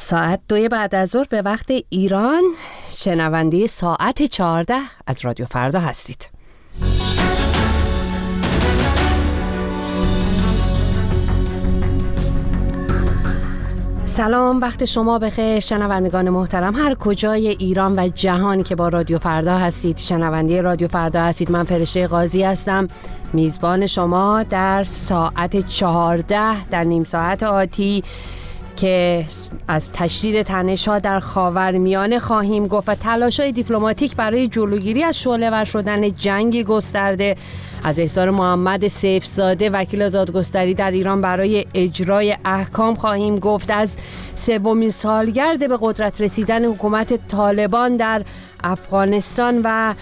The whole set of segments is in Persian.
ساعت 2 بعد از ظهر به وقت ایران، شنونده ساعت 14 از رادیو فردا هستید. سلام، وقت شما بخیر شنوندگان محترم، هر کجای ایران و جهان که با رادیو فردا هستید، شنونده رادیو فردا هستید. من فرشته قاضی هستم، میزبان شما در ساعت 14 در نیم ساعت آتی که از تشدید تنش‌ها در خاورمیانه خواهیم گفت و تلاش‌های دیپلماتیک برای جلوگیری از شعله‌ور شدن جنگ گسترده، از احضار محمد سیفزاده وکیل دادگستری در ایران برای اجرای احکام خواهیم گفت، از سومین سالگرد به قدرت رسیدن حکومت طالبان در افغانستان و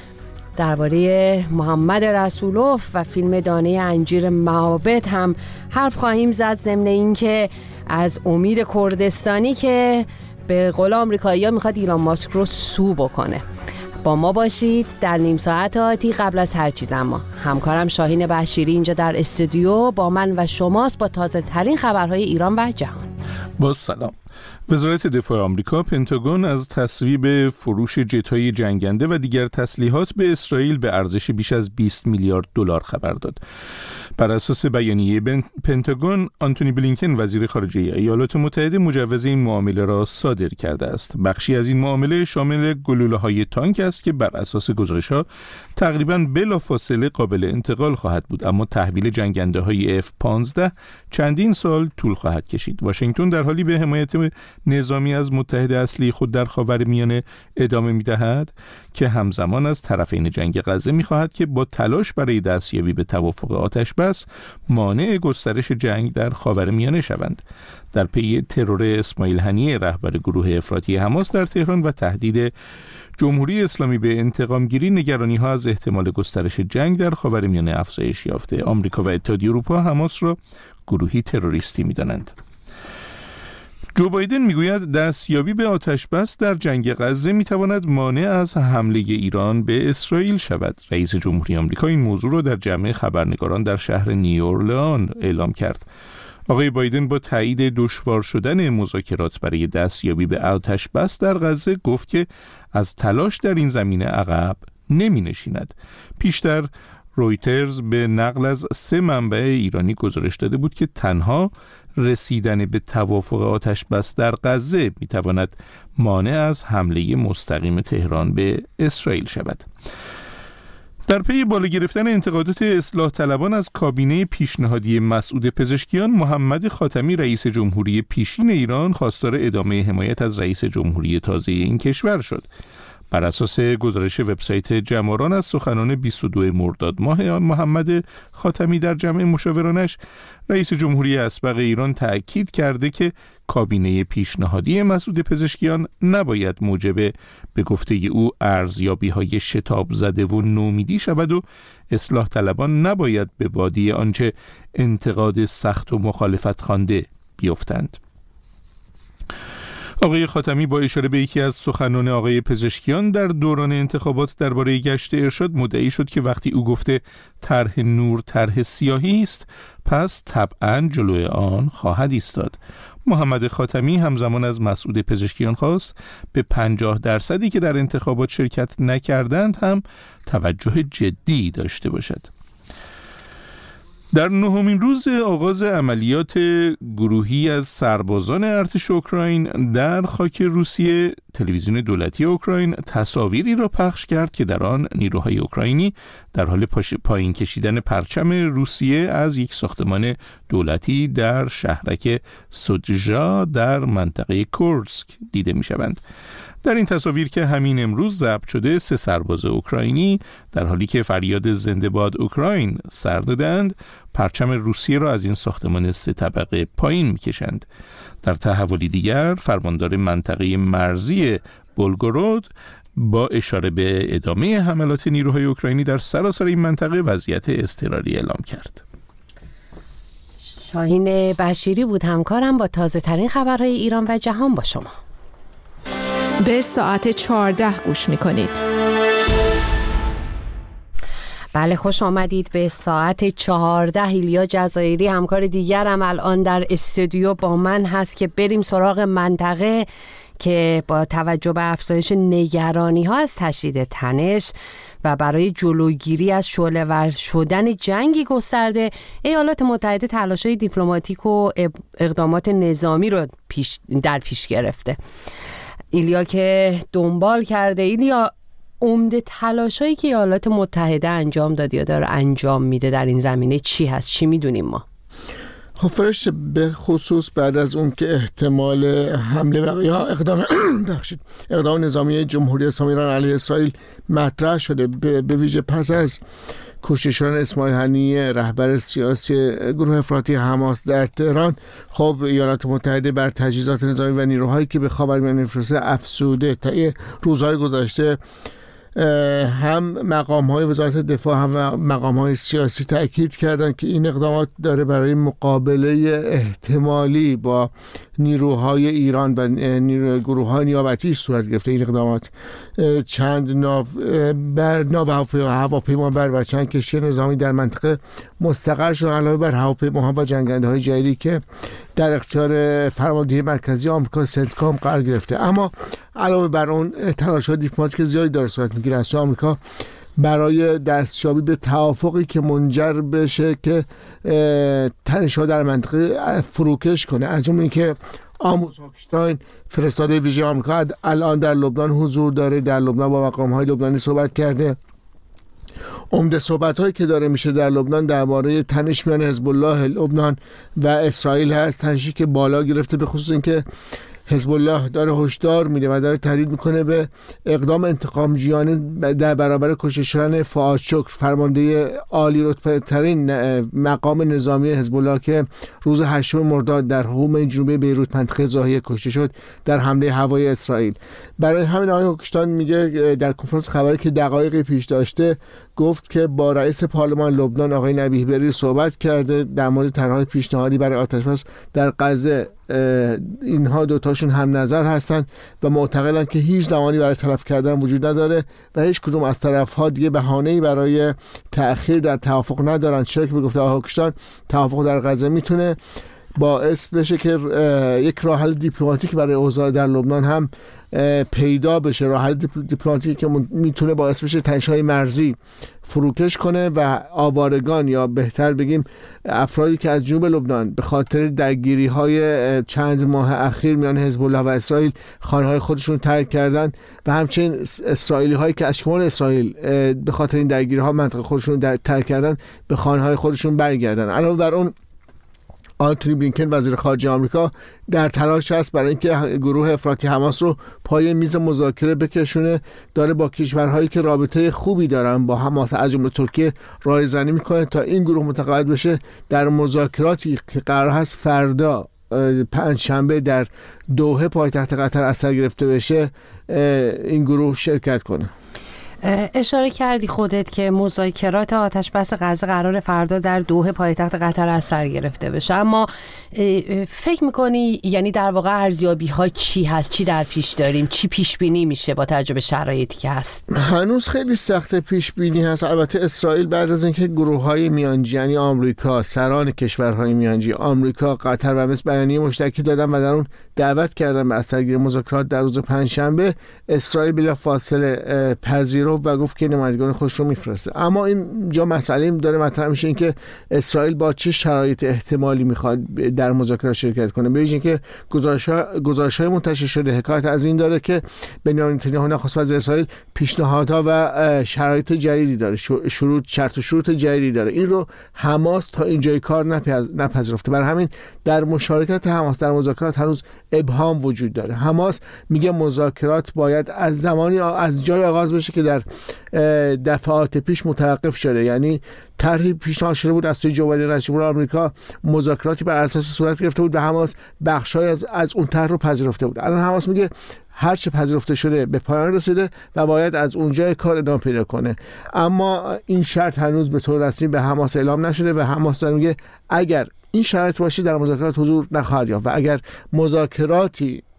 درباره محمد رسولوف و فیلم دانه انجیر معابد هم حرف خواهیم زد، ضمن اینکه از امید کردستانی که به قول آمریکایی‌ها میخواد ایلان ماسک رو سو بکنه. با ما باشید در نیم ساعت آتی. قبل از هر چیز اما همکارم شاهین بشیری اینجا در استودیو با من و شماست با تازه ترین خبرهای ایران و جهان. با سلام. وزارت دفاع آمریکا پنتاگون از تصویب فروش جت‌های جنگنده و دیگر تسلیحات به اسرائیل به ارزش بیش از 20 میلیارد دلار خبر داد. بر اساس بیانیه پنتاگون، آنتونی بلینکن وزیر خارجه ایالات متحده مجوز این معامله را صادر کرده است. بخشی از این معامله شامل گلوله‌های تانک است که بر اساس گزارش‌ها تقریباً بلافاصله قابل انتقال خواهد بود، اما تحویل جنگنده‌های F-15 چندین سال طول خواهد کشید. واشنگتن در حالی به حمایت نظامی از متحد اصلی خود در خاورمیانه ادامه می‌دهد که همزمان از طرفین جنگ غزه می‌خواهد که با تلاش برای دستیابی به توافق آتش‌بس مانع گسترش جنگ در خاورمیانه شوند. در پی ترور اسماعیل هنیه رهبر گروه افراطی حماس در تهران و تهدید جمهوری اسلامی به انتقامگیری، نگرانی‌ها از احتمال گسترش جنگ در خاورمیانه افزایش یافته. آمریکا و اتحادیه اروپا حماس را گروهی تروریستی می‌دانند. جو بایدن میگوید دستیابی به آتش‌بس در جنگ غزه میتواند مانع از حمله ایران به اسرائیل شود. رئیس جمهوری آمریکا این موضوع را در جمع خبرنگاران در شهر نیوورلئان اعلام کرد. آقای بایدن با تایید دشوار شدن مذاکرات برای دستیابی به آتش‌بس در غزه گفت که از تلاش در این زمینه عقب نمی‌نشیند. پیشتر رویترز به نقل از 3 منبع ایرانی گزارش داده بود که تنها رسیدن به توافق آتش‌بس در غزه میتواند مانع از حمله مستقیم تهران به اسرائیل شود. در پی بالا گرفتن انتقادات اصلاح طلبان از کابینه پیشنهادی مسعود پزشکیان، محمد خاتمی رئیس جمهوری پیشین ایران خواستار ادامه حمایت از رئیس جمهوری تازه این کشور شد. بر اساس گزارش وبسایت جماران از سخنان 22 مرداد ماه محمد خاتمی در جمع مشاورانش، رئیس جمهوری اسبق ایران تأکید کرده که کابینه پیشنهادی مسعود پزشکیان نباید موجب به گفته او ارزیابی‌های شتاب زده و نومیدی شود و اصلاح طلبان نباید به وادی آنچه انتقاد سخت و مخالفت خوانده بیفتند. آقای خاتمی با اشاره به یکی از سخنان آقای پزشکیان در دوران انتخابات درباره گشت ارشاد مدعی شد که وقتی او گفته طرح نور طرح سیاهی است، پس طبعاً جلوی آن خواهد ایستاد. محمد خاتمی همزمان از مسعود پزشکیان خواست به 50% که در انتخابات شرکت نکردند هم توجه جدی داشته باشد. در 9مین روز آغاز عملیات گروهی از سربازان ارتش اوکراین در خاک روسیه، تلویزیون دولتی اوکراین تصاویری را پخش کرد که در آن نیروهای اوکراینی در حال پایین کشیدن پرچم روسیه از یک ساختمان دولتی در شهرک سودژا در منطقه کورسک دیده می شوند. در این تصاویر که همین امروز ضبط شده، 3 سرباز اوکراینی در حالی که فریاد زنده باد اوکراین سر دادند، پرچم روسیه را از این ساختمان 3 طبقه پایین می‌کشند. در تحولی دیگر، فرماندار منطقه مرزی بولگورود با اشاره به ادامه حملات نیروهای اوکراینی در سراسر این منطقه وضعیت اضطراری اعلام کرد. شاهین بشیری بود همکارم با تازه ترین خبرهای ایران و جهان با شما. به ساعت 14 گوش می‌کنید. بله، خوش آمدید به ساعت 14. ایلیا جزایری همکار دیگرم الان در استودیو با من هست که بریم سراغ منطقه که با توجه به افزایش نگرانی ها از تشدید تنش و برای جلوگیری از شعله‌ور شدن جنگی گسترده، ایالات متحده تلاش‌های دیپلماتیک و اقدامات نظامی رو در پیش گرفته. ایلیا که دنبال کرده، ایلیا عمده تلاش‌هایی که ایالات متحده انجام داده یا داره انجام میده در این زمینه چی هست؟ چی میدونیم ما؟ خب فرشته، به خصوص بعد از اون که احتمال حمله یا اقدام نظامی جمهوری اسلامی ایران علیه اسرائیل مطرح شده، به ویژه پس از کشته شدن اسماعیل هنیه رهبر سیاسی گروه افراطی حماس در تهران، خب ایالات متحده بر تجهیزات نظامی و نیروهایی که به خاورمیانه میفرسته افزوده. طی روزهای گذشته هم مقام‌های وزارت دفاع هم مقام‌های سیاسی تأکید کردند که این اقدامات داره برای مقابله احتمالی با نیروهای ایران و گروه‌های نیابتی صورت گرفته. این اقدامات چند ناو هواپیمابر و چند کشتی نظامی در منطقه مستقر شدن، علاوه بر هواپیماها و جنگنده‌های جدیدی که در اختیار فرماندهی مرکزی آمریکا سنتکام قرار گرفته. اما علاوه بر اون تلاش‌های دیپلماتیک زیادی داره صورت می‌گیره از آمریکا برای دستیابی به توافقی که منجر بشه که تنش‌ها در منطقه فروکش کنه. از جمله اینکه آموز هاکشتاین، فرستاده ویژه آمریکا، الان در لبنان حضور داره، در لبنان با مقام‌های لبنانی صحبت کرده. عمده صحبت‌هایی که داره میشه در لبنان درباره تنش میان حزب الله لبنان و اسرائیل هست، تنشی که بالا گرفته، به خصوص اینکه حزب الله داره هشدار میده و داره تهدید میکنه به اقدام انتقام جویانه در برابر کشته شدن فؤاد شکر، فرمانده عالی رتبه ترین مقام نظامی حزب الله که روز 8 مرداد در حومه جنوبی بیروت منطقه ضاحیه کشته شد در حمله هوایی اسرائیل. برای همین آقای هوکشتاین میگه در کنفرانس خبری که دقایقی پیش داشته، گفت که با رئیس پارلمان لبنان آقای نبیه بری صحبت کرده در مورد طرح‌های پیشنهادی برای آتشبس در غزه. اینها دوتاشون هم نظر هستن و معتقدن که هیچ زمانی برای تلف کردن وجود نداره و هیچ کدوم از طرف‌ها دیگه بهانه‌ای برای تأخیر در توافق ندارن. چرا که به گفته آقای هوکشتاین توافق در غزه میتونه باعث بشه که یک راه حل دیپلماتیک برای اوضاع در لبنان هم پیدا بشه، راه حل دیپلماتیکی که میتونه باعث بشه تنش‌های مرزی فروکش کنه و آوارگان، یا بهتر بگیم افرادی که از جنوب لبنان به خاطر درگیری‌های چند ماه اخیر میان حزب الله و اسرائیل خانه‌های خودشون ترک کردن و همچنین اسرائیلی‌هایی که از شمال اسرائیل به خاطر این درگیری‌ها منطقه خودشون ترک کردن به خانه‌های خودشون برگردن. علاوه بر اون آنتونی بلینکن وزیر خارجه آمریکا در تلاش است برای اینکه گروه افراطی حماس رو پای میز مذاکره بکشونه، داره با کشورهایی که رابطه خوبی دارن با حماس از جمله ترکیه رایزنی میکنه تا این گروه متقاعد بشه در مذاکراتی که قرار هست فردا پنجشنبه در دوحه پایتخت قطر از سر گرفته بشه این گروه شرکت کنه. اشاره کردی خودت که مذاکرات آتشبس غزه قرار فردا در دوحه پایتخت قطر از سر گرفته بشه، اما فکر میکنی یعنی در واقع ارزیابی ها چی هست؟ چی در پیش داریم؟ چی پیش بینی میشه با توجه به شرایطی که هست؟ هنوز خیلی سخت پیش بینی هست. البته اسرائیل بعد از اینکه گروه های میانجی، یعنی آمریکا، سران کشورهای میانجی، آمریکا، قطر و مصر بیانیه مشترکی دادن و در اون دعوت کردن به از سرگیری مذاکرات در روز پنجشنبه، اسرائیل بلافاصله پذیرفت و گفت که نمایندگان خودش رو میفرسته. اما اینجا مسئله داره مطرح میشه این که اسرائیل با چه شرایط احتمالی میخواد در مذاکرات شرکت کنه. به ویژه اینکه گزارش‌های منتشر شده حکایت از این داره که بنیامین نتانیاهو نخست وزیر اسرائیل پیشنهادها و شرایط جدیدی داره، شرط و شروط جدیدی داره. این رو حماس تا اینجای کار نپذیرفته. برای همین در مشارکت حماس در مذاکرات هنوز ابهام وجود داره. حماس میگه مذاکرات باید از زمانی از جای آغاز بشه که در دفعات پیش متوقف شده، یعنی طرحی پیشنهاد شده بود از سوی جو بایدن رئیس جمهور آمریکا، مذاکراتی بر اساس صورت گرفته بود و حماس بخشای از اون طرح رو پذیرفته بود. الان حماس میگه هر چه پذیرفته شده به پایان رسیده و باید از اونجا کار ادامه پیدا کنه. اما این شرط هنوز به طور رسمی به حماس اعلام نشده و حماس داره میگه اگر این شرط باشی در مذاکرات حضور نخواهد یافت و اگر مذاکراتی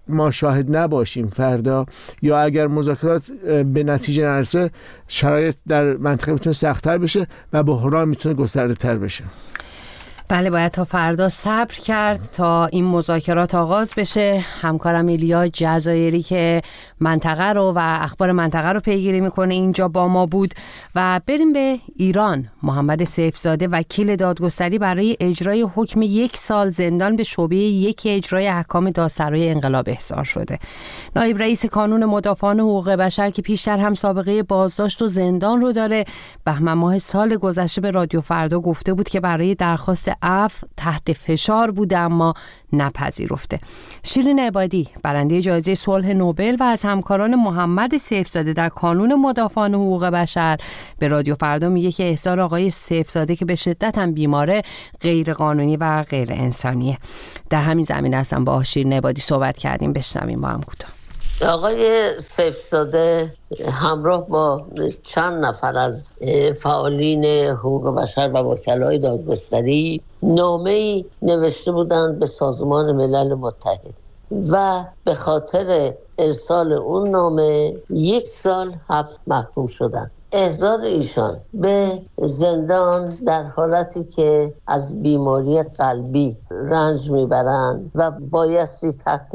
ما شاهد نباشیم فردا، یا اگر مذاکرات به نتیجه نرسه، شرایط در منطقه میتونه سخت‌تر بشه و بحران میتونه گسترده‌تر بشه. بله، باید تا فردا صبر کرد تا این مذاکرات آغاز بشه. همکارم ایلیا جزایری که منطقه رو و اخبار منطقه رو پیگیری میکنه اینجا با ما بود. و بریم به ایران. محمد سیفزاده وکیل دادگستری برای اجرای حکم 1 سال زندان به شعبه 1 اجرای احکام دادسرای انقلاب احضار شده. نایب رئیس کانون مدافعان حقوق بشر که پیشتر هم سابقه بازداشت و زندان رو داره، بهمن ماه سال گذشته به رادیو فردا گفته بود که برای درخواست عفو تحت فشار بوده اما نپذیرفته. شیرین عبادی برنده جایزه صلح نوبل و از همکاران محمد سیفزاده در کانون مدافعان حقوق بشر به رادیو فردا میگه که احضار آقای سیفزاده که به شدت هم بیماره غیر قانونی و غیر انسانیه. در همین زمینه هستم با شیرین عبادی صحبت کردیم، بشنویم با هم کوتاه. آقای سیفزاده همراه با چند نفر از فعالین حقوق بشر و وکلای دادگستری نامه‌ای نوشته بودند به سازمان ملل متحد و به خاطر ارسال اون نامه 1 سال حبس محکوم شدند. احضار ایشان به زندان در حالتی که از بیماری قلبی رنج میبرند و بایستی تحت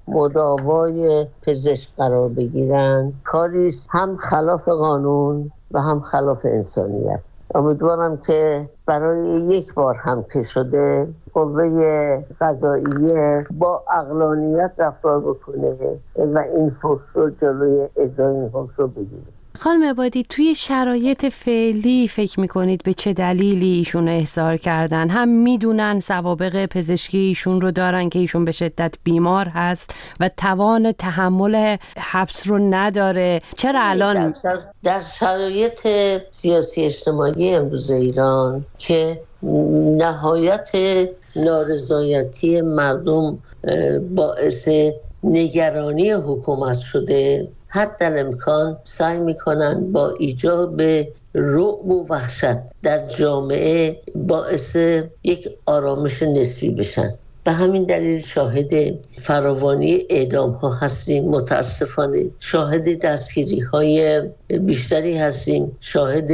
مداوای پزشک قرار بگیرند، کاری هم خلاف قانون و هم خلاف انسانیت. امیدوارم که برای 1 بار هم که شده قوه قضاییه با عقلانیت رفتار بکنه و این حکم رو جلوی اجرای این حکم رو بگیره. خانم عبادی، توی شرایط فعلی فکر میکنید به چه دلیلی ایشون رو احضار کردن؟ هم میدونن سوابق پزشکی ایشون رو دارن که ایشون به شدت بیمار هست و توان تحمل حبس رو نداره. چرا الان در شرایط سیاسی اجتماعی امروز ایران که نهایت نارضایتی مردم باعث نگرانی حکومت شده، حتی الامکان سعی میکنن با ایجاب رعب و وحشت در جامعه باعث یک آرامش نسبی بشن. به همین دلیل شاهد فراوانی اعدام ها هستیم، متاسفانه شاهد دستگیری های بیشتری هستیم، شاهد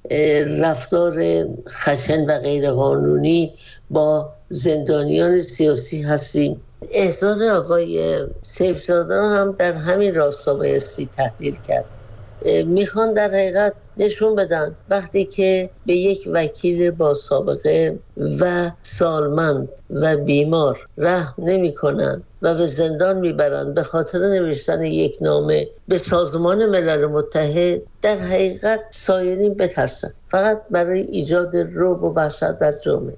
رفتار خشن و غیرقانونی با زندانیان سیاسی هستیم. احضار آقای سیفزاده را هم در همین راستا بایستی تحلیل کرد. میخوان در حقیقت نشون بدن وقتی که به یک وکیل با سابقه و سالمند و بیمار رحم نمی کنن و به زندان میبرن به خاطر نوشتن یک نامه به سازمان ملل متحد، در حقیقت سایرین بترسن فقط برای ایجاد رعب و وحشت در جامعه.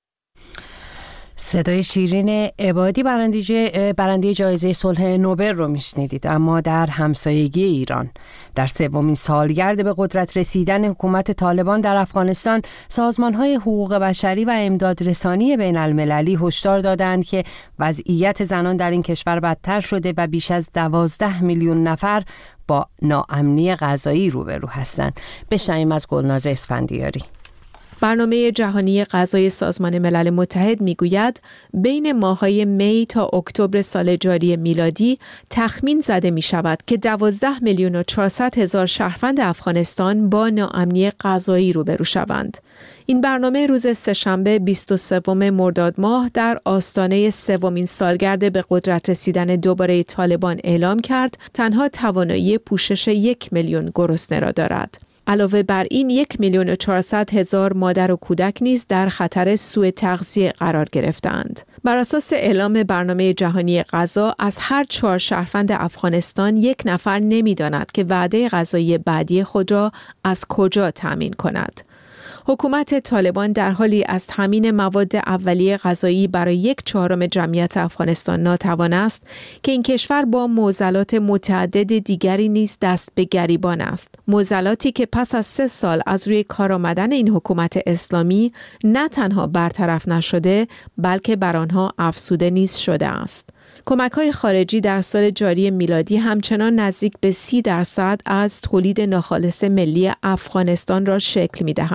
صدای شیرین عبادی برنده جایزه صلح نوبل رو میشنیدید. اما در همسایگی ایران در 3مین سالگرد به قدرت رسیدن حکومت طالبان در افغانستان، سازمان‌های حقوق بشری و امدادرسانی بین المللی هشدار دادند که وضعیت زنان در این کشور بدتر شده و بیش از 12 میلیون نفر با ناامنی غذایی روبرو هستند. بشنویم از گلناز اسفندیاری. برنامه جهانی غذای سازمان ملل متحد میگوید بین ماه‌های می تا اکتبر سال جاری میلادی تخمین زده می شود که 12,400,000 شهروند افغانستان با ناامنی غذایی روبرو شوند. این برنامه روز سه‌شنبه 23 مرداد ماه در آستانه 3مین سالگرد به قدرت رسیدن دوباره طالبان اعلام کرد تنها توانایی پوشش 1 میلیون گرسنه را دارد. علاوه بر این 1,400,000 مادر و کودک نیز در خطر سوء تغذیه قرار گرفتند. بر اساس اعلام برنامه جهانی غذا، از هر 4 شهروند افغانستان 1 نفر نمی‌داند که وعده غذایی بعدی خود را از کجا تامین کند. حکومت طالبان در حالی از تامین مواد اولیه غذایی برای 1/4 جمعیت افغانستان ناتوان است که این کشور با معضلات متعدد دیگری نیز دست به گریبان است. معضلاتی که پس از 3 سال از روی کار آمدن این حکومت اسلامی نه تنها برطرف نشده بلکه بر آنها افزوده نیز شده است. کمک‌های خارجی در سال جاری میلادی همچنان نزدیک به 30% از تولید ناخالص ملی افغانستان را شکل می‌دهد.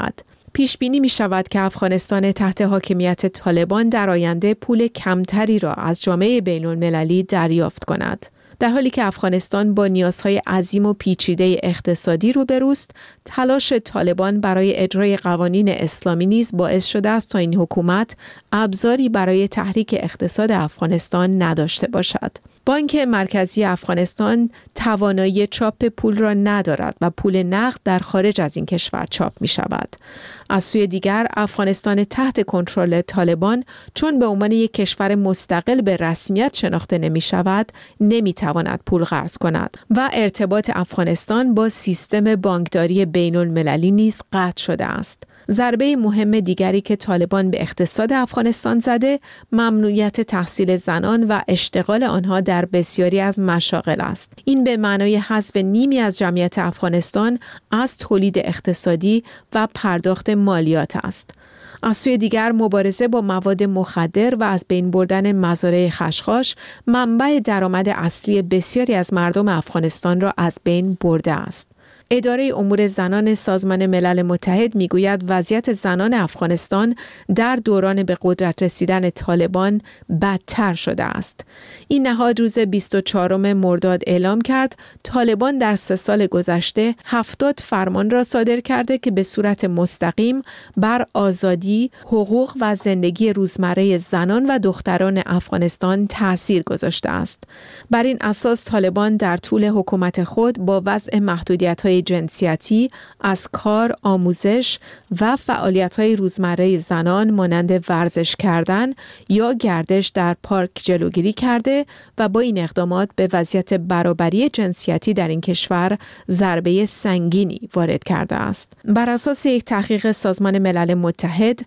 پیش بینی می شود که افغانستان تحت حاکمیت طالبان در آینده پول کمتری را از جامعه بین المللی دریافت کند. در حالی که افغانستان با نیازهای عظیم و پیچیده اقتصادی روبروست، تلاش طالبان برای اجرای قوانین اسلامی نیز باعث شده است تا این حکومت ابزاری برای تحریک اقتصاد افغانستان نداشته باشد. بانک مرکزی افغانستان توانایی چاپ پول را ندارد و پول نقد در خارج از این کشور چاپ می شود. از سوی دیگر افغانستان تحت کنترل طالبان چون به عنوان یک کشور مستقل به رسمیت شناخته نمی شود، نمی تواند پول قرض کند و ارتباط افغانستان با سیستم بانکداری بین المللی نیز قطع شده است. ضربه مهم دیگری که طالبان به اقتصاد افغانستان زده، ممنوعیت تحصیل زنان و اشتغال آنها در بسیاری از مشاغل است. این به معنای حذف نیمی از جمعیت افغانستان از تولید اقتصادی و پرداخت مالیات است. از سوی دیگر مبارزه با مواد مخدر و از بین بردن مزارع خشخاش منبع درآمد اصلی بسیاری از مردم افغانستان را از بین برده است. اداره امور زنان سازمان ملل متحد میگوید وضعیت زنان افغانستان در دوران به قدرت رسیدن طالبان بدتر شده است. این نهاد روز 24 مرداد اعلام کرد طالبان در 3 سال گذشته 70 فرمان را صادر کرده که به صورت مستقیم بر آزادی، حقوق و زندگی روزمره زنان و دختران افغانستان تأثیر گذاشته است. بر این اساس طالبان در طول حکومت خود با وضع محدودیت‌های جنسیتی از کار، آموزش و فعالیت‌های روزمره زنان مانند ورزش کردن یا گردش در پارک جلوگیری کرده و با این اقدامات به وضعیت برابری جنسیتی در این کشور ضربه سنگینی وارد کرده است. بر اساس یک تحقیق سازمان ملل متحد،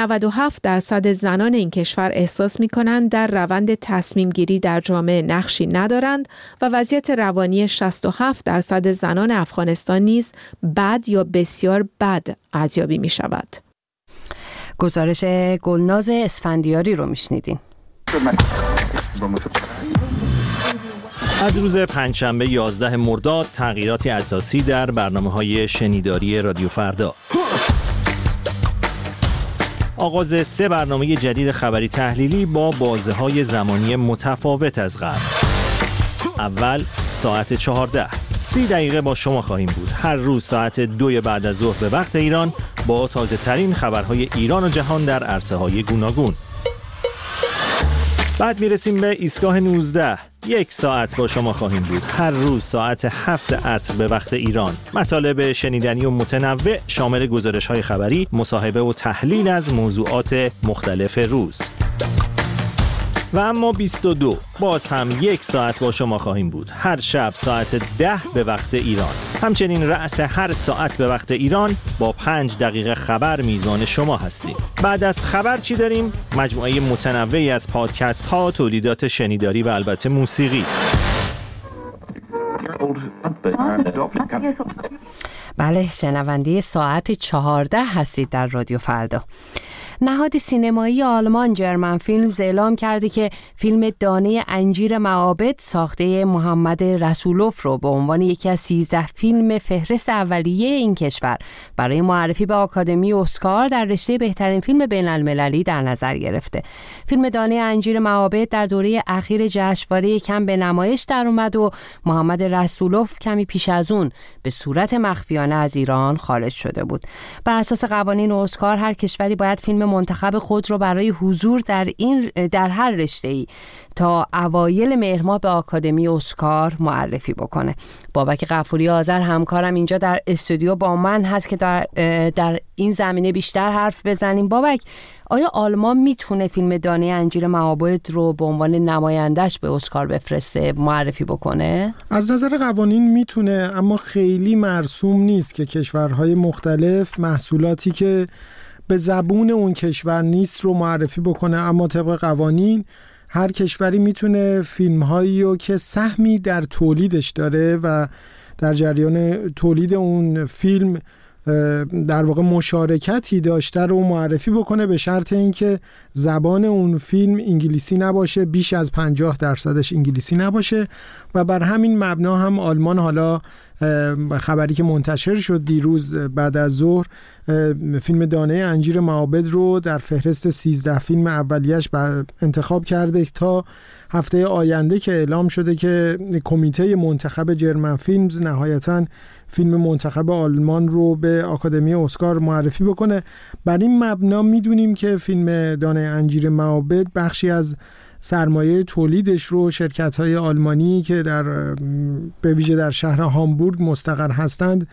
97% زنان این کشور احساس می‌کنند در روند تصمیم گیری در جامعه نقشی ندارند و وضعیت روانی 67% زنان افغانستان نیز بد یا بسیار بد ارزیابی می شود. گزارش گلناز اسفندیاری رو میشنیدین. از روز پنجشنبه 11 مرداد تغییراتی اساسی در برنامه‌های شنیداری رادیو فردا. آغاز 3 برنامه جدید خبری تحلیلی با بازه‌های زمانی متفاوت از قبل. اول ساعت 14 30 دقیقه با شما خواهیم بود. هر روز ساعت 2 بعد از ظهر به وقت ایران با تازه ترین خبرهای ایران و جهان در عرصه‌های گوناگون. بعد میرسیم به ایستگاه 19. 1 ساعت با شما خواهیم بود. هر روز ساعت 7 عصر به وقت ایران. مطالب شنیدنی و متنوع شامل گزارش‌های خبری، مصاحبه و تحلیل از موضوعات مختلف روز. و اما 22 باز هم 1 ساعت با شما خواهیم بود. هر شب ساعت 10 به وقت ایران. همچنین رأس هر ساعت به وقت ایران با 5 دقیقه خبر میزان شما هستیم. بعد از خبر چی داریم؟ مجموعه متنوعی از پادکست ها، تولیدات شنیداری و البته موسیقی. بله، شنونده ساعت 14 هستید در رادیو فردا. نهاد سینمایی آلمان جرمن فیلمز اعلام کرده که فیلم دانه انجیر معابد ساخته محمد رسولوف رو به عنوان یکی از 13 فیلم فهرست اولیه این کشور برای معرفی به آکادمی اسکار در رشته بهترین فیلم بین المللی در نظر گرفته. فیلم دانه انجیر معابد در دوره اخیر جشنواره کن به نمایش در اومد و محمد رسولوف کمی پیش از اون به صورت مخفیانه از ایران خارج شده بود. بر اساس قوانین اسکار هر کشوری باید فیلم منتخب خود را برای حضور در هر رشته‌ای تا اوایل مهر ماه به آکادمی اسکار معرفی بکنه. بابک غفوری آذر همکارم اینجا در استودیو با من هست که در این زمینه بیشتر حرف بزنیم. بابک، آیا آلمان میتونه فیلم دانه انجیر معابد رو به عنوان نمایندش به اسکار بفرسته، معرفی بکنه؟ از نظر قوانین میتونه، اما خیلی مرسوم نیست که کشورهای مختلف محصولاتی که به زبون اون کشور نیست رو معرفی بکنه. اما طبق قوانین هر کشوری میتونه فیلم‌هایی رو که سهمی در تولیدش داره و در جریان تولید اون فیلم در واقع مشارکتی داشته رو معرفی بکنه، به شرط اینکه زبان اون فیلم انگلیسی نباشه، بیش از 50% انگلیسی نباشه. و بر همین مبنا هم آلمان حالا خبری که منتشر شد دیروز بعد از ظهر، فیلم دانه انجیر معابد رو در فهرست 13 فیلم اولیش انتخاب کرده تا هفته آینده که اعلام شده که کمیته منتخب جرمن فیلمز نهایتاً فیلم منتخب آلمان رو به آکادمی اسکار معرفی بکنه. بر این مبنا میدونیم که فیلم دانه انجیر معابد بخشی از سرمایه تولیدش رو شرکت‌های آلمانی که به ویژه در شهر هامبورگ مستقر هستند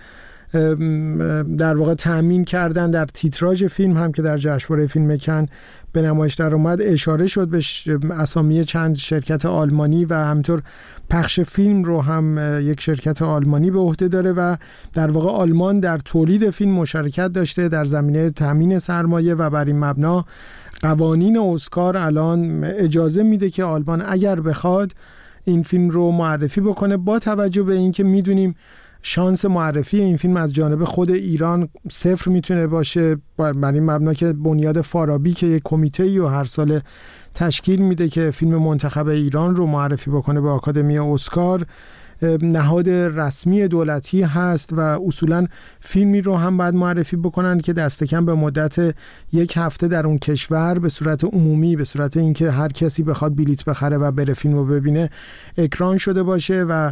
در واقع تأمین کردن. در تیتراژ فیلم هم که در جشنواره فیلم کن به نمایش در اومد اشاره شد به اسامی چند شرکت آلمانی و همینطور پخش فیلم رو هم یک شرکت آلمانی به عهده داره و در واقع آلمان در تولید فیلم مشارکت داشته در زمینه تامین سرمایه و بر این مبنا قوانین اسکار الان اجازه میده که آلمان اگر بخواد این فیلم رو معرفی بکنه، با توجه به اینکه میدونیم شانس معرفی این فیلم از جانب خود ایران صفر میتونه باشه. بر این مبنا که بنیاد فارابی که یک کمیته‌ای رو هر سال تشکیل میده که فیلم منتخب ایران رو معرفی بکنه به آکادمی اسکار، نهاد رسمی دولتی هست و اصولا فیلمی رو هم باید معرفی بکنن که دست کم به مدت 1 هفته در اون کشور به صورت عمومی، به صورت اینکه هر کسی بخواد بلیت بخره و بره فیلم رو ببینه، اکران شده باشه. و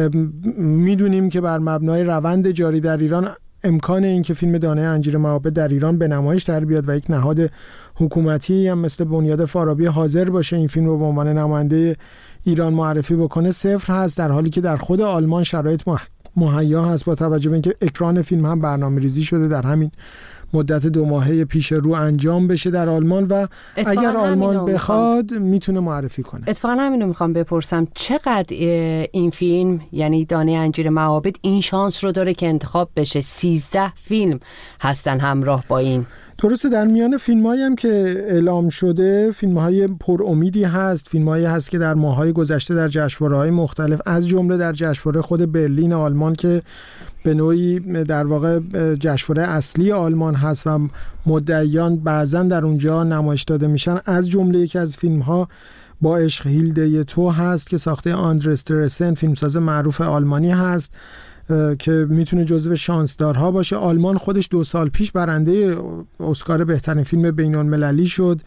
میدونیم که بر مبنای روند جاری در ایران امکان این که فیلم دانه انجیر معابد در ایران به نمایش در بیاد و یک نهاد حکومتی هم مثل بنیاد فارابی حاضر باشه این فیلم رو به عنوان نماینده ایران معرفی بکنه صفر هست، در حالی که در خود آلمان شرایط مهیا هست با توجه به اینکه اکران فیلم هم برنامه‌ریزی شده در همین مدت 2 ماهه پیش رو انجام بشه در آلمان و اگر آلمان بخواد میتونه معرفی کنه. اتفاقا همینو میخوام بپرسم، چقدر این فیلم یعنی دانه انجیر معابد این شانس رو داره که انتخاب بشه؟ 13 فیلم هستن همراه با این. درسته، در میان فیلم‌هایی هم که اعلام شده فیلم‌های پر امیدی هست، فیلم‌هایی هست که در ماه‌های گذشته در جشنواره‌های مختلف از جمله در جشنواره خود برلین آلمان که به نوعی در واقع جشنواره اصلی آلمان هست و مدعیان بعضن در اونجا نمایش داده میشن، از جمله یکی از فیلم‌ها با عشق هیلده تو هست که ساخته آندرس ترسن، فیلمساز معروف آلمانی هست که میتونه جزو شانسدارها باشه. آلمان خودش 2 سال پیش برنده اسکار بهترین فیلم بین‌المللی شد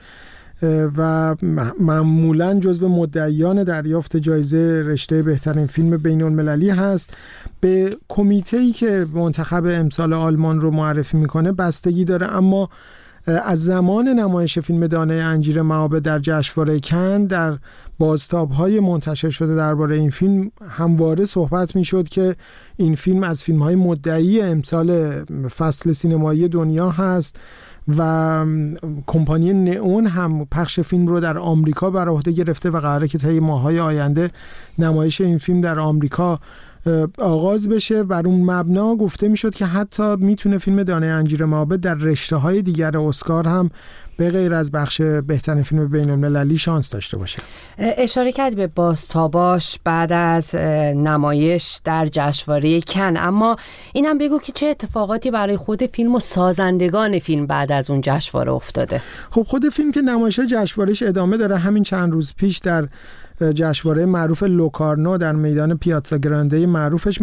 و معمولاً جزو مدعیان دریافت جایزه رشته بهترین فیلم بین‌المللی هست. به کمیته‌ای که منتخب امسال آلمان رو معرفی میکنه بستگی داره، اما از زمان نمایش فیلم دانه انجیر معابد در جشنواره کن در بازتاب‌های منتشر شده درباره این فیلم همواره صحبت می‌شد که این فیلم از فیلم‌های مدعی امسال فصل سینمایی دنیا هست و کمپانی نئون هم پخش فیلم رو در آمریکا بر عهده گرفته و قراره که طی ماه‌های آینده نمایش این فیلم در آمریکا آغاز بشه. بر اون مبنا گفته میشد که حتی میتونه فیلم دانه انجیر معابد در رشته‌های دیگر اسکار هم به غیر از بخش بهترین فیلم بین‌المللی شانس داشته باشه. اشاره کرد به بازتاباش بعد از نمایش در جشنواره کن، اما اینم بگو که چه اتفاقاتی برای خود فیلم و سازندگان فیلم بعد از اون جشنواره افتاده؟ خب خود فیلم که نمایش جشنوارهش ادامه داره، همین چند روز پیش در جشنواره معروف لوکارنو در میدان پیاتزا گرانده معروفش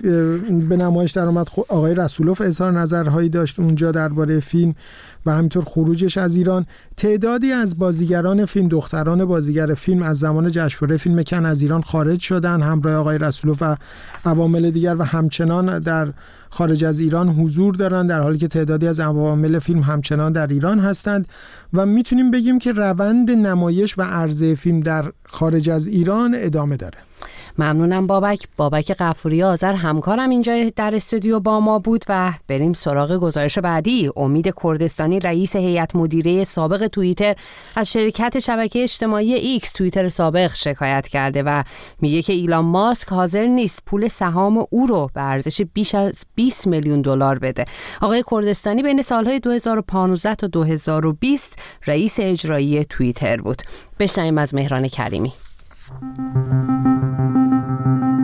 به نمایش در اومد. آقای رسولوف اظهار نظرهایی داشت اونجا درباره فیلم و همینطور خروجش از ایران. تعدادی از بازیگران فیلم، دختران بازیگر فیلم از زمان جشنواره فیلم کن از ایران خارج شدن همراه آقای رسولوف و عوامل دیگر و همچنان در خارج از ایران حضور دارن، در حالی که تعدادی از عوامل فیلم همچنان در ایران هستند و میتونیم بگیم که روند نمایش و عرضه فیلم در خارج از ایران ادامه داره. ممنونم بابک غفوری آذر همکارم اینجا در استودیو با ما بود و بریم سراغ گزارش بعدی. امید کردستانی رئیس هیئت مدیره سابق توییتر از شرکت شبکه اجتماعی ایکس توییتر سابق شکایت کرده و میگه که ایلان ماسک حاضر نیست پول سهام او رو به ارزش بیش از 20 میلیون دلار بده. آقای کردستانی بین سالهای 2015 تا 2020 رئیس اجرایی توییتر بود. بشنویم از مهران کریمی.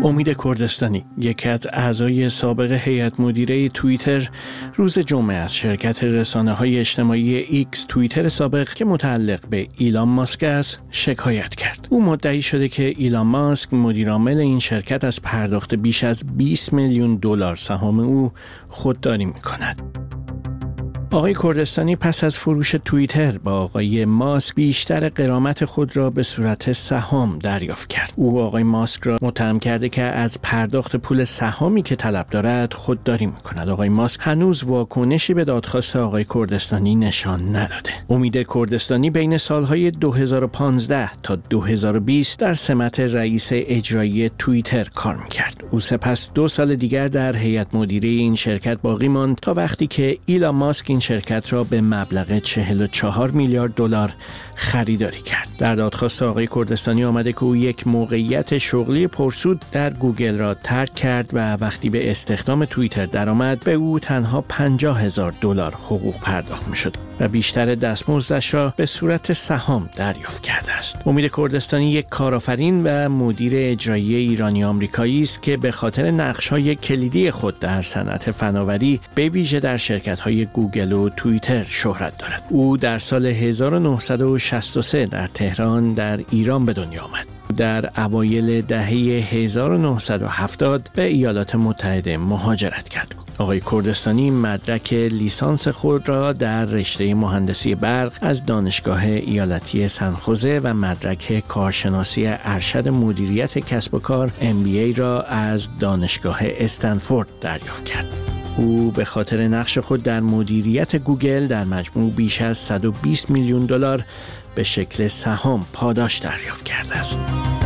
امید کردستانی، یکی از اعضای سابق هیئت مدیره توییتر، روز جمعه از شرکت رسانه‌های اجتماعی ایکس توییتر سابق که متعلق به ایلان ماسک است شکایت کرد. او مدعی شده که ایلان ماسک مدیرعامل این شرکت از پرداخت بیش از 20 میلیون دلار سهام او خودداری می‌کند. آقای کردستانی پس از فروش توییتر با آقای ماسک بیشتر غرامت خود را به صورت سهام دریافت کرد. او آقای ماسک را متهم کرده که از پرداخت پول سهامی که طلب دارد خودداری می‌کند. آقای ماسک هنوز واکنشی به دادخواست آقای کردستانی نشان نداده. امید کردستانی بین سالهای 2015 تا 2020 در سمت رئیس اجرایی توییتر کار می‌کرد. او سپس 2 سال دیگر در هیئت مدیره این شرکت باقی ماند تا وقتی که ایلان ماسک این شرکت را به مبلغ 44 میلیارد دلار خریداری کرد. در دادخواست آقای کردستانی آمده که او یک موقعیت شغلی پرسود در گوگل را ترک کرد و وقتی به استخدام توییتر درآمد به او تنها 50,000 دلار حقوق پرداخت می‌شد و بیشتر دستمزدش را به صورت سهام دریافت کرده است. امید کردستانی یک کارآفرین و مدیر اجرایی ایرانی آمریکایی است که به خاطر نقش‌های کلیدی خود در صنعت فناوری به ویژه در شرکت‌های گوگل و توییتر شهرت دارد. او در سال 1963 در تهران در ایران به دنیا آمد. در اوایل دهه 1970 به ایالات متحده مهاجرت کرد. آقای کردستانی مدرک لیسانس خود را در رشته مهندسی برق از دانشگاه ایالتی سن‌خوزه و مدرک کارشناسی ارشد مدیریت کسب و کار MBA را از دانشگاه استنفورد دریافت کرد. او به خاطر نقش خود در مدیریت گوگل در مجموع بیش از 120 میلیون دلار به شکل سهام پاداش دریافت کرده است.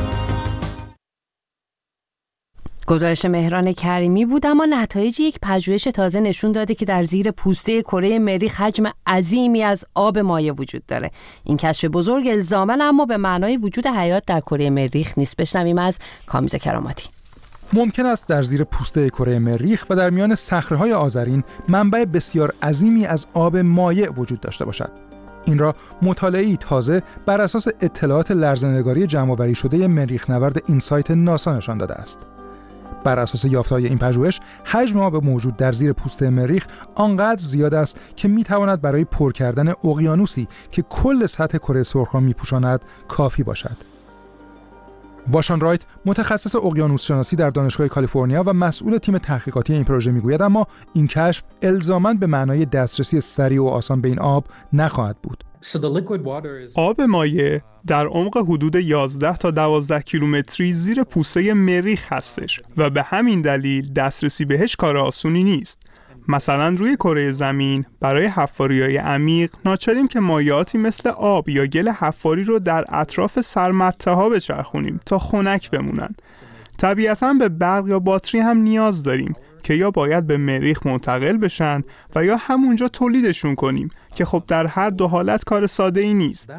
گزارش مهران کریمی بود، اما نتایج یک پژوهش تازه نشون داده که در زیر پوسته کره مریخ حجم عظیمی از آب مایع وجود داره. این کشف بزرگ الزاماً اما به معنای وجود حیات در کره مریخ نیست. بشنویم از کامیز کراماتی. ممکن است در زیر پوسته کره مریخ و در میان صخره‌های آذرین منبع بسیار عظیمی از آب مایع وجود داشته باشد. این را مطالعه‌ای تازه بر اساس اطلاعات لرزه‌نگاری جمع‌آوری شده مریخ نورد اینسایت ناسا نشان داده است. بر اساس یافته‌های این پژوهش، حجم آب موجود در زیر پوسته مریخ آنقدر زیاد است که می‌تواند برای پر کردن اقیانوسی که کل سطح کره سرخ را می‌پوشاند کافی باشد. واشان رایت، متخصص اقیانوس شناسی در دانشگاه کالیفرنیا و مسئول تیم تحقیقاتی این پروژه میگوید اما این کشف الزاماً به معنای دسترسی سریع و آسان به این آب نخواهد بود. آب مایع در عمق حدود 11 تا 12 کیلومتری زیر پوسته مریخ هستش و به همین دلیل دسترسی بهش کار آسونی نیست. مثلا روی کره زمین برای حفاری‌های عمیق ناچاریم که مایعاتی مثل آب یا گل حفاری رو در اطراف سرمت‌ها بچرخونیم تا خنک بمونن. طبیعتاً به برق یا باتری هم نیاز داریم که یا باید به مریخ منتقل بشن و یا همونجا تولیدشون کنیم که خب در هر دو حالت کار ساده‌ای نیست.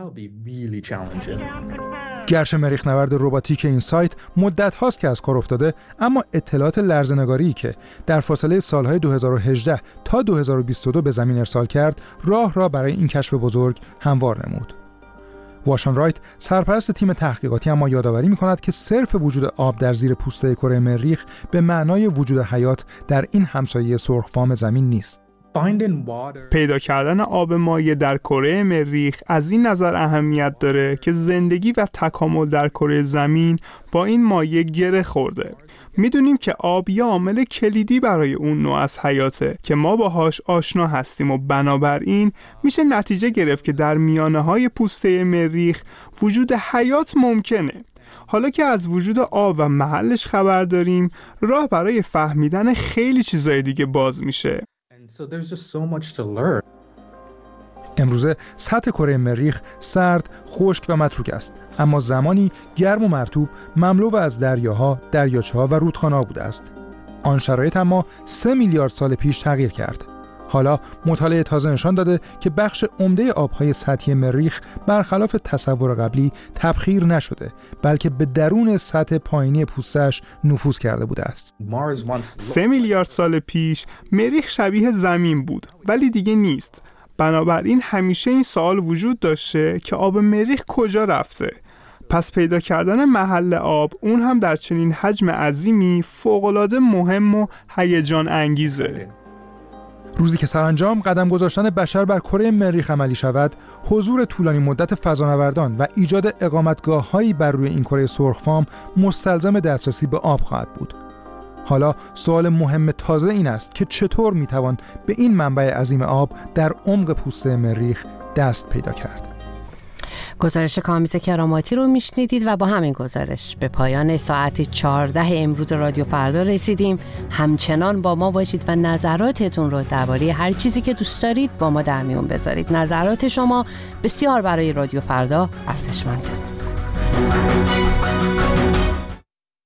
گرچه مریخ نورد رباتیک این سایت مدت هاست که از کار افتاده، اما اطلاعات لرزه‌نگاری که در فاصله سالهای 2018 تا 2022 به زمین ارسال کرد راه را برای این کشف بزرگ هموار نمود. واشان رایت، سرپرست تیم تحقیقاتی، اما یادآوری می‌کند که صرف وجود آب در زیر پوسته کره مریخ به معنای وجود حیات در این همسایه سرخفام زمین نیست. پیدا کردن آب مایع در کره مریخ از این نظر اهمیت داره که زندگی و تکامل در کره زمین با این مایع گره خورده. میدونیم که آب یه عامل کلیدی برای اون نوع از حیاته که ما باهاش آشنا هستیم و بنابراین میشه نتیجه گرفت که در میانه‌های پوسته مریخ وجود حیات ممکنه. حالا که از وجود آب و محلش خبر داریم، راه برای فهمیدن خیلی چیزای دیگه باز میشه. امروزه سطح کره مریخ سرد، خشک و متروک است، اما زمانی گرم و مرطوب، مملو از دریاها، دریاچه‌ها و رودخانه‌ها بوده است. آن شرایط اما 3 میلیارد سال پیش تغییر کرد. حالا مطالعه تازه نشان داده که بخش عمده آب‌های سطحی مریخ برخلاف تصور قبلی تبخیر نشده، بلکه به درون سطح پایینی پوستش نفوذ کرده بوده است. 3 میلیارد سال پیش مریخ شبیه زمین بود، ولی دیگه نیست. بنابراین همیشه این سوال وجود داشته که آب مریخ کجا رفته؟ پس پیدا کردن محل آب، اون هم در چنین حجم عظیمی، فوق‌العاده مهم و هیجان انگیزه. روزی که سرانجام قدم گذاشتن بشر بر کره مریخ عملی شود، حضور طولانی مدت فضانوردان و ایجاد اقامتگاه‌هایی بر روی این کره سرخفام مستلزم دسترسی به آب خواهد بود. حالا سوال مهم تازه این است که چطور میتوان به این منبع عظیم آب در عمق پوسته مریخ دست پیدا کرد. گزارش کامیز کراماتی رو میشنیدید و با همین گزارش به پایان ساعت 14 امروز رادیو فردا رسیدیم. همچنان با ما باشید و نظراتتون رو درباره هر چیزی که دوست دارید با ما در میون بذارید. نظرات شما بسیار برای رادیو فردا ارزشمنده.